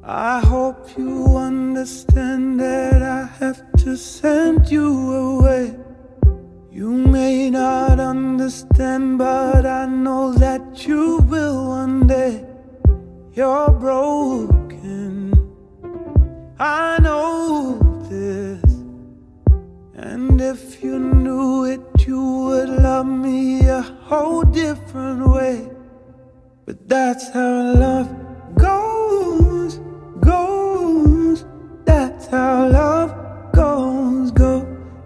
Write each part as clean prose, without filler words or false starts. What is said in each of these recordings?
I hope you understand that I have to send you away. You may not understand, but I know that you will one day. You're broken, I know this. And if you knew it, you would love me a whole different way. But that's how love goes, goes. That's how love goes, goes,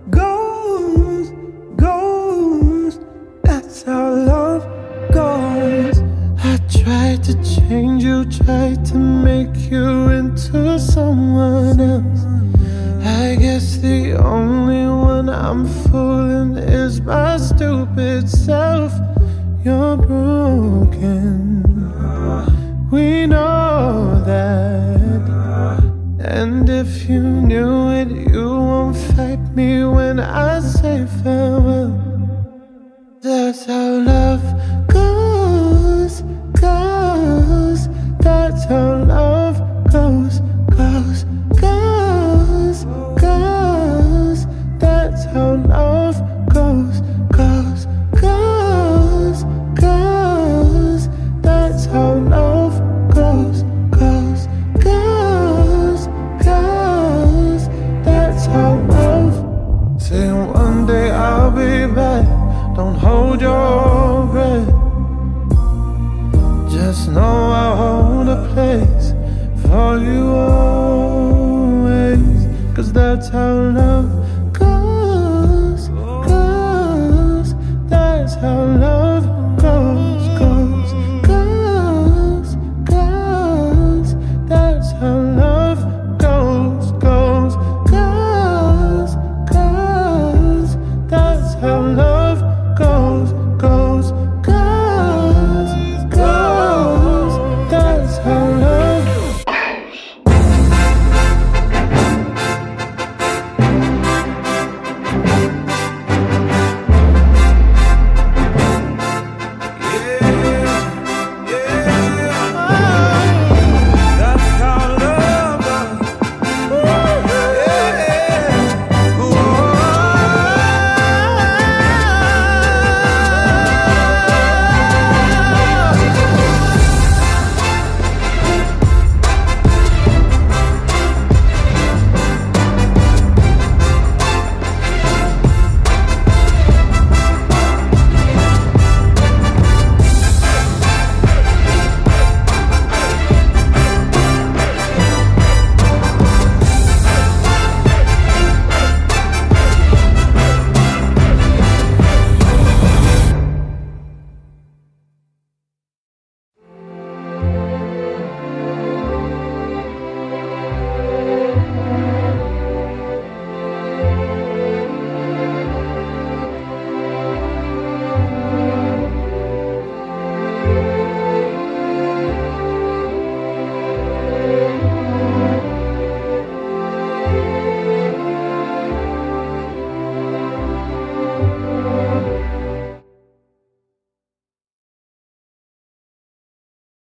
goes. That's how love goes. I tried to change you, tried to make you into someone else. I guess the only one I'm fooling is my stupid self. You're broken, we know that. And if you knew it, you won't fight me when I say farewell. That's how love goes, goes. That's how love goes, goes, goes, goes. That's how love goes, goes, goes, goes. That's how love goes, goes, goes, goes. That's how love. Saying one day I'll be back. Don't hold your breath. Just know I'll hold a place for you always. 'Cause that's how love